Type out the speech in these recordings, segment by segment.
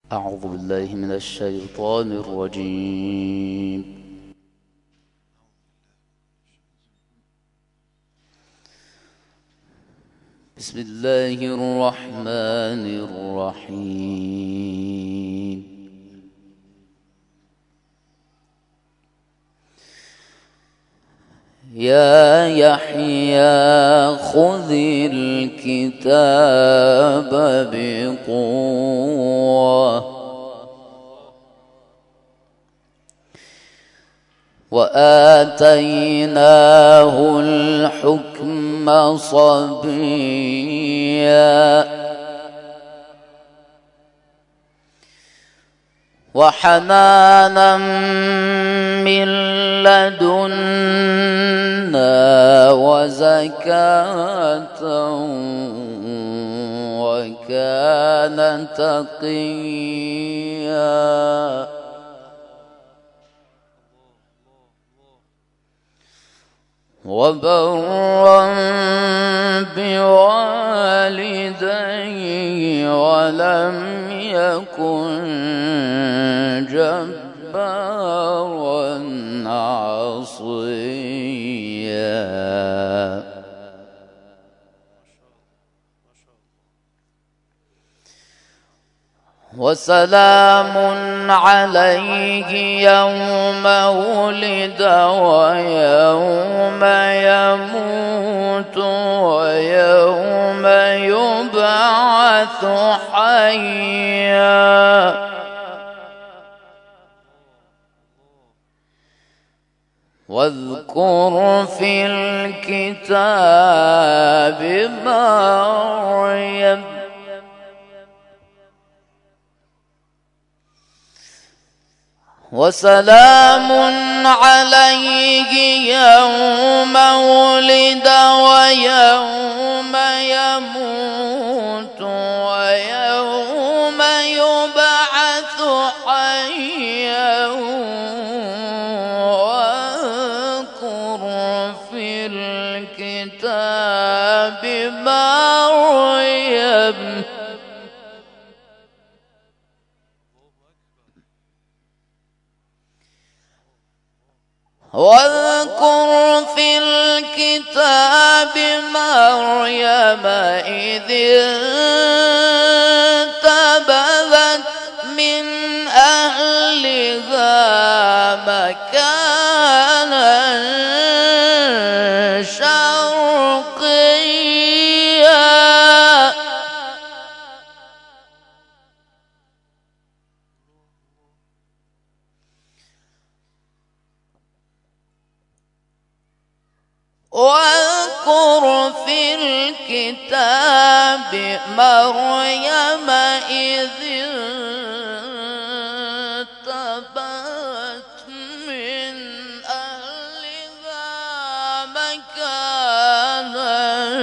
أعوذ بالله من الشيطان الرجيم. بسم الله الرحمن الرحيم. يا يحيى خذ الكتاب بقوة وآتيناه الحكم صبيا وحنانا من لدنا وزكاة وكان تقيا وبرا بوالديه ولم يكن جبارا عصيا وسلام عليه يوم ولد ويوم يموت ويوم يبعث حيا واذكر في الكتاب مريم وسلام عليه يوم ولد ويوم يموت ويوم يبعث حيا واذكر في الكتاب مريم واذكر في الكتاب مريم إذ انتبذت من أهلها مكانا شرقيا واذكر في الكتاب مريم إذ انتبذت من أهلها مكانا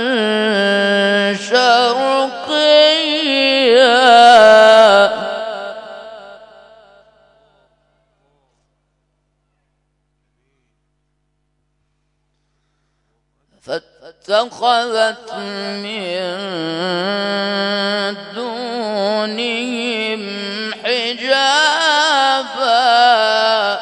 شرقيا فاتخذت من دونهم حجابا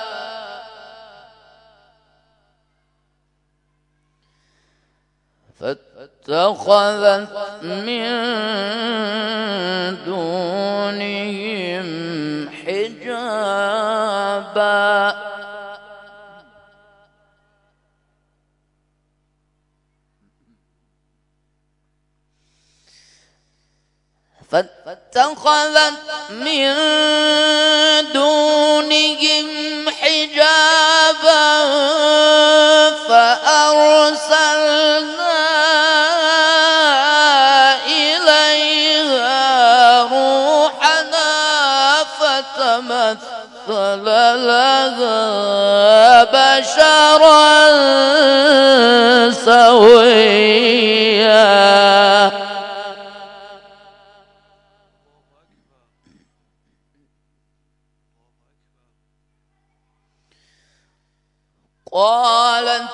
فاتخذت من دونهم حجابا فأرسلنا إليها روحنا فتمثل لها بشرا سويا قالت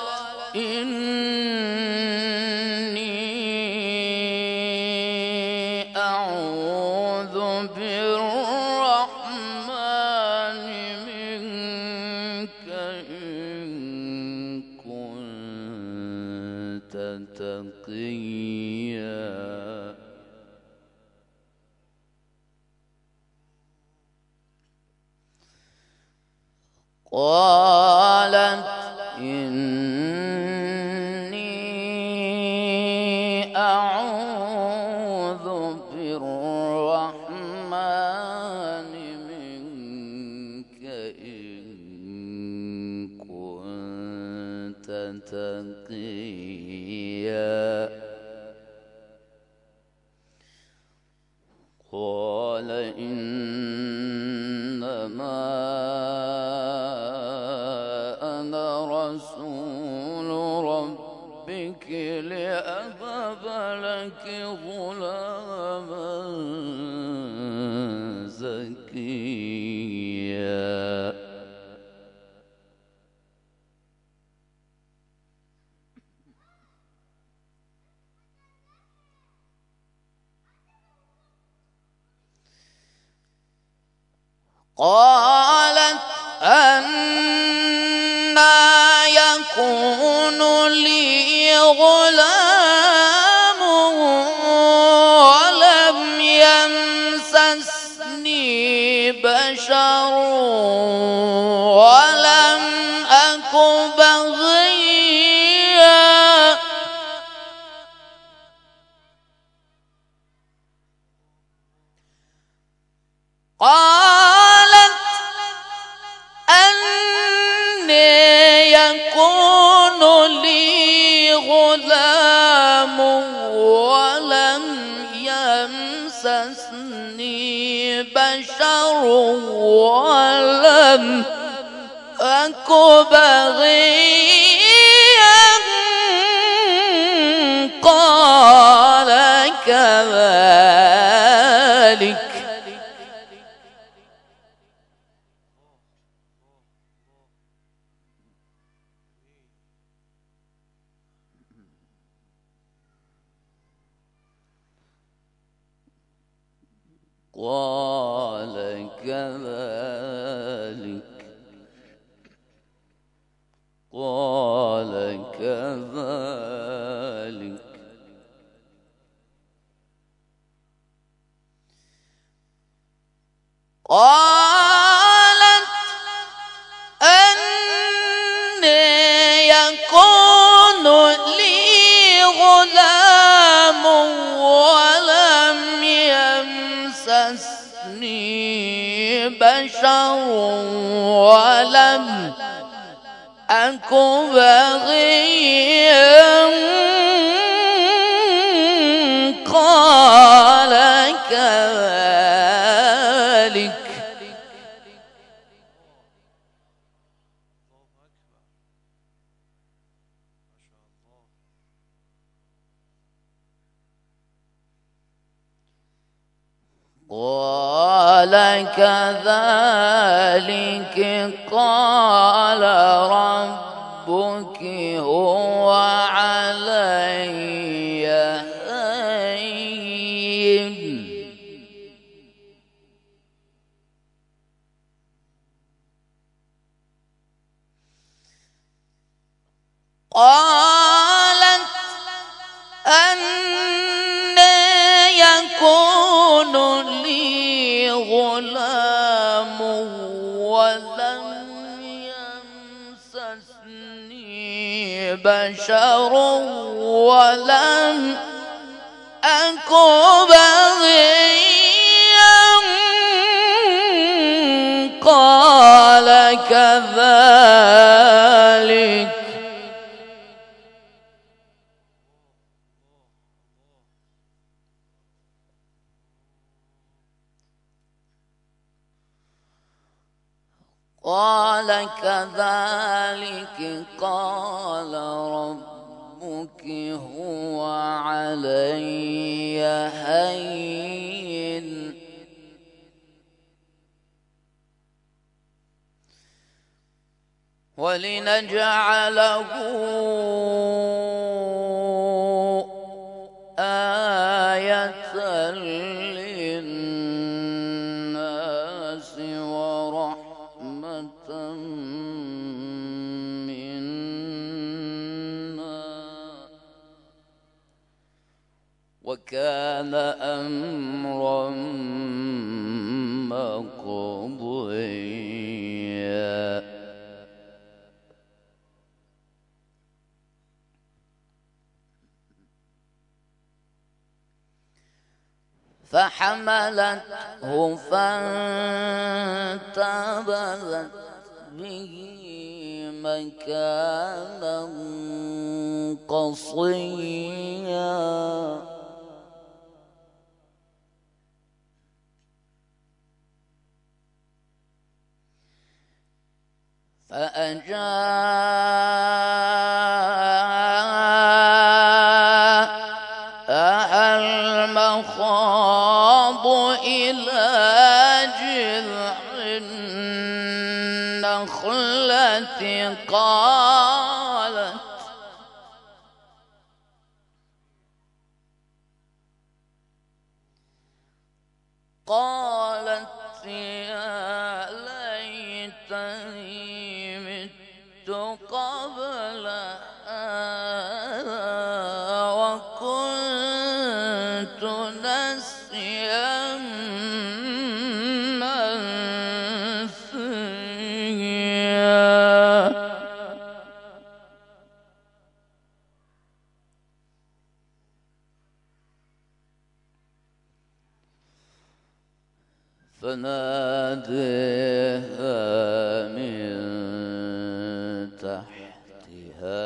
إني أعوذ بالرحمن تقيا قالت إني أعوذ بالرحمن منك إن كنت تقيا قال إنما أنا رسول ربك لأهب لك غلاما زكيا قالت أنى يكون لي غلام ولم يمسسني بشر ولم أك بغيا قالت أنى يكون لي غلام ولم يمسسني بشر ولم أك بغيا قال كذلك قال كذلك قال كذلك قالت أنى يكون لي غلام ولم يمسسني بشر ولم أك بغيا قال كذلك قال كذلك قال ربك هو علي هين قالت أنى يكون لي غلام ولم يمسسني بشر ولم أك بغيا قال كذلك قال كذلك قال ربك هو علي هين ولنجعله آية للناس ورحمة منا مقضيا فحملته فانتبذت به مكانا قصيا فأجاءها المخاض إلى جذع النخلة قالت يا ليتني مت قبل هذا وكنت نسيا منسيا فناديها من تحتها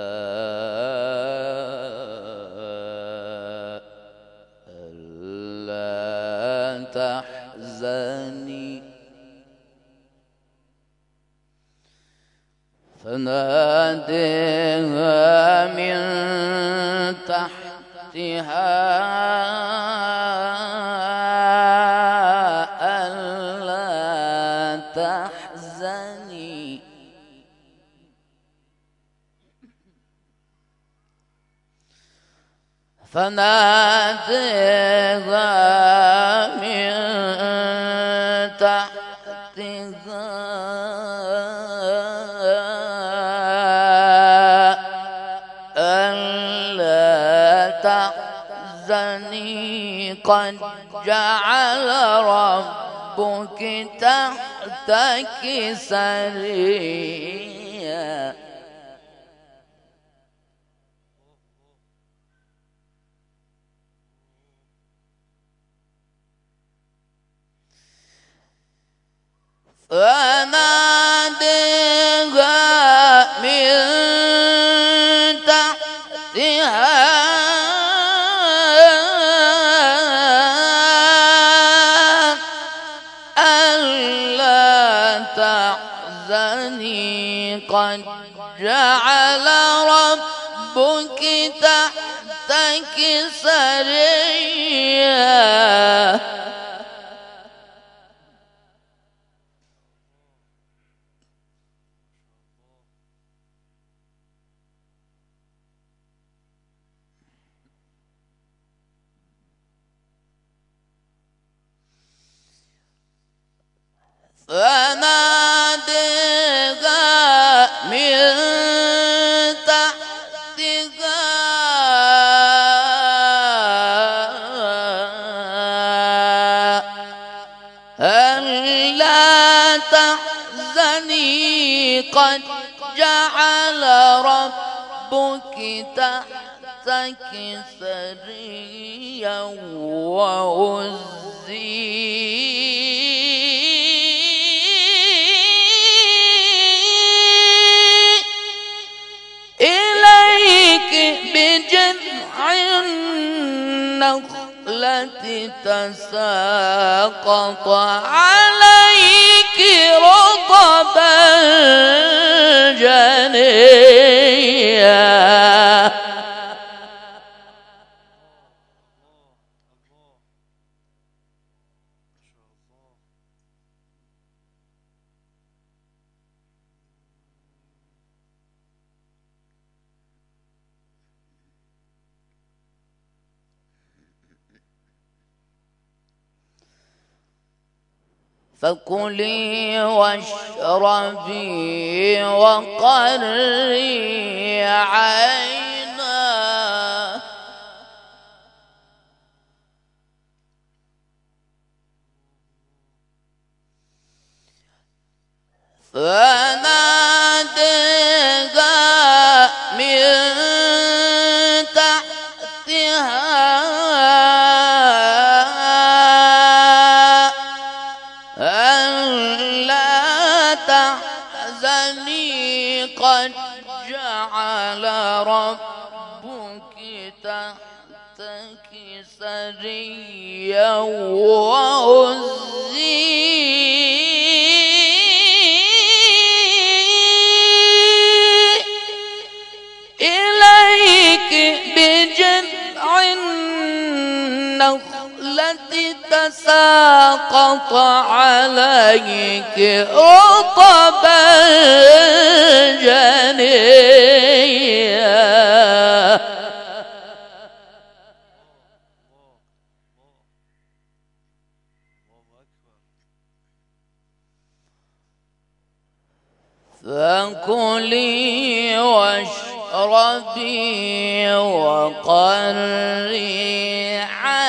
ألا تحزني من تحتها تحزني فناديها من تحتها ألا تحزني قد جعل ربك تحتك سريا فناديها من تحتها ألا تحزني قد جعل ربك تحتك سريا فناديها من تحتها ألا تحزني قد جعل ربك تحتك سريا وهزي بجذع النخلة تساقط عليك رطبا جنيا فكلي واشربي وقري عينا فناداها من تحتها ألا تحزني قد جعل ربك تحتك سريا وهزي إليك بجذع النخلة تساقط عليك رطبا جنيا. فكلي واشربي وقري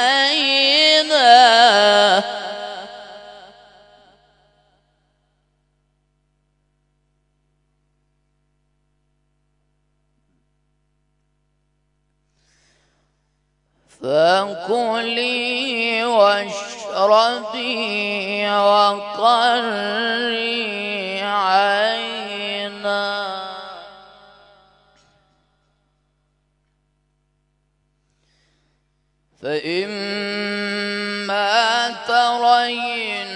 عينا فكلي واشربي وقري عينا فإما ترين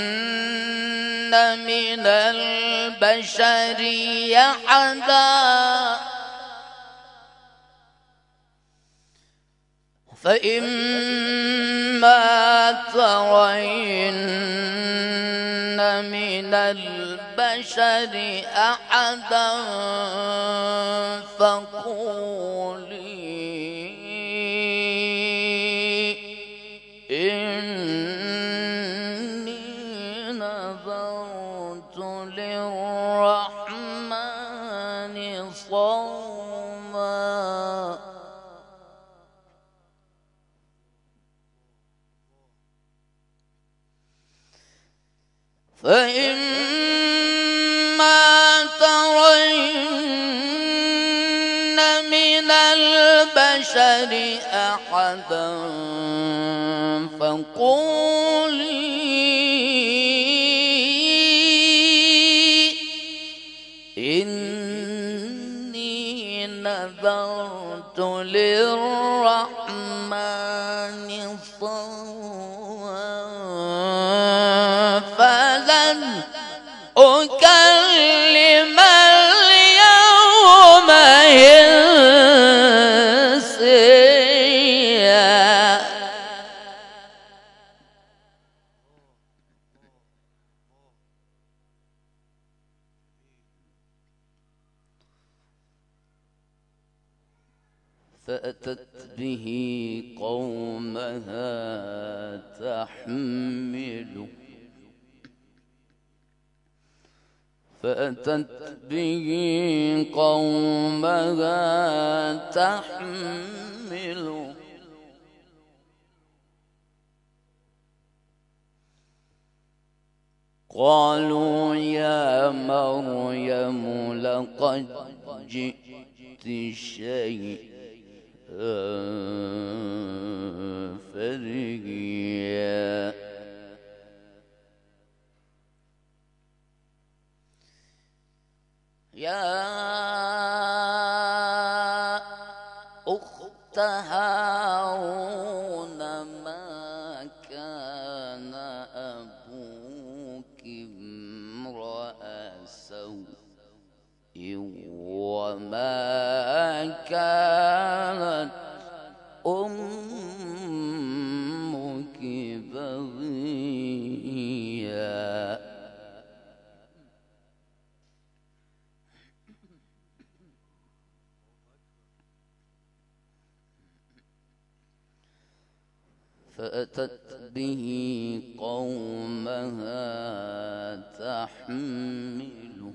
من البشر أحدا من البشر أحدا فقولي إني نذرت للرحمن صوما فإما ترين من البشر أحدا فقولي إني نذرت للرحمن صوما فلن أكلم اليوم إنسيا. فأتت به قومها تحمله فأتت به قومها تحمله قالوا يا مريم لقد جئت شيئا فريا يا أخت هارون ما كان أبوك امرأ سوء وما كانت أمك بغيا. فأتت به قومها تحمله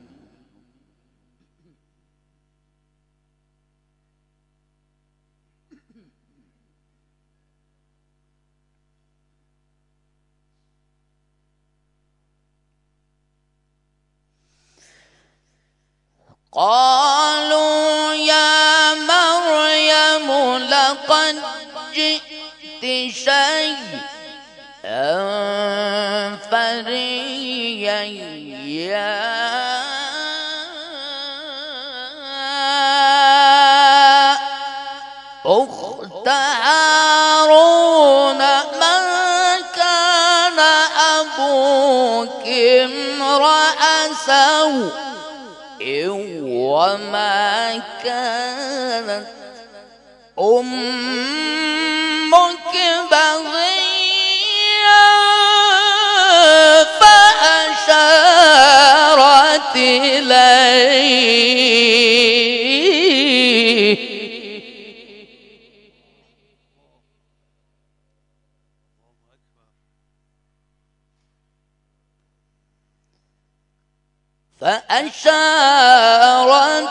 قالوا يا مريم لقد جئت شيئا فريا يا أخت هارون ما كان أبوك امرأ سوء وما كانت أمك بغيا فأشارت إليه فأشارت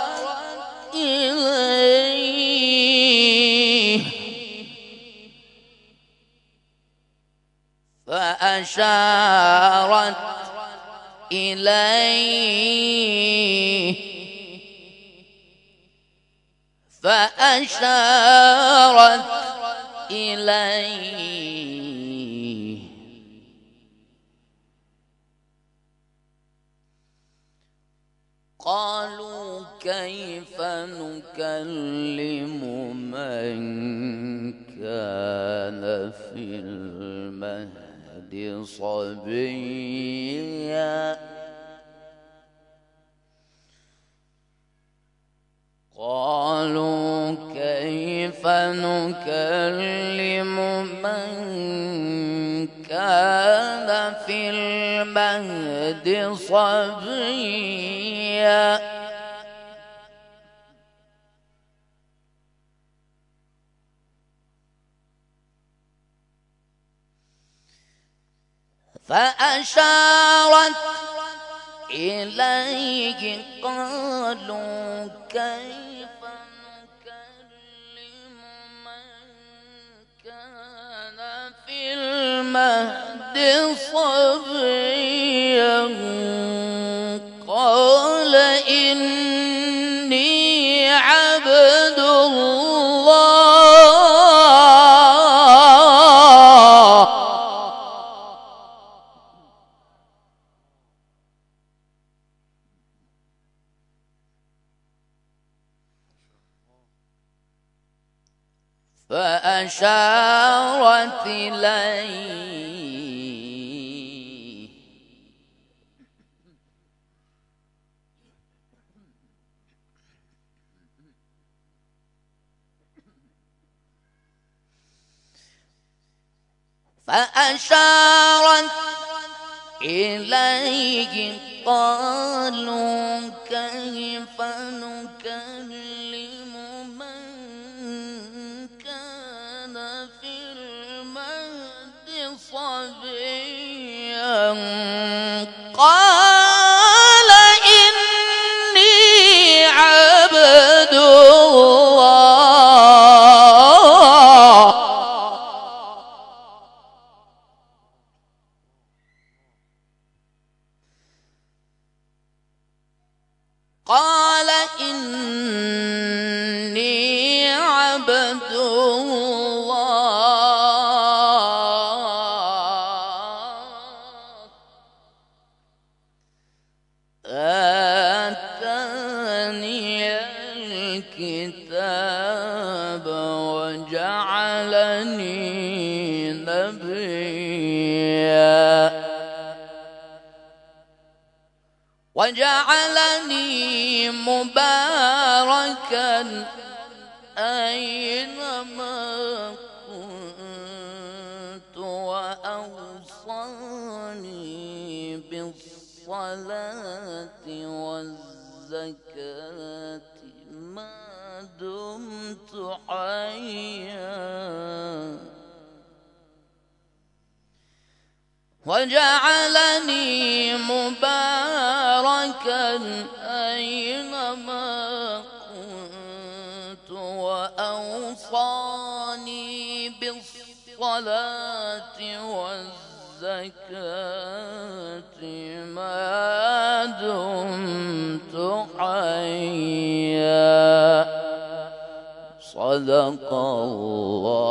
إليه فأشارت إليه فأشارت إليه قالوا كيف نكلم من كان في المهد صبيا قالوا كيف نكلم من كان في المهد صبيا فأشارت إليه قالوا كيف نكلم من كان في المهد صبيا قال إني عبد الله فأشارت إليه قالوا كيف نكلم من كان في المهد صبيا قال إني عبد الله قال إني عبد الله آتاني الكتاب وجعلني نبيا وجعلني مباركا أينما كنت وأوصاني بالصلاة والزكاة ما دمت حيا وجعلني مباركا أينما كنت وأوصاني بالصلاة والزكاة ما دمت حيا صدق الله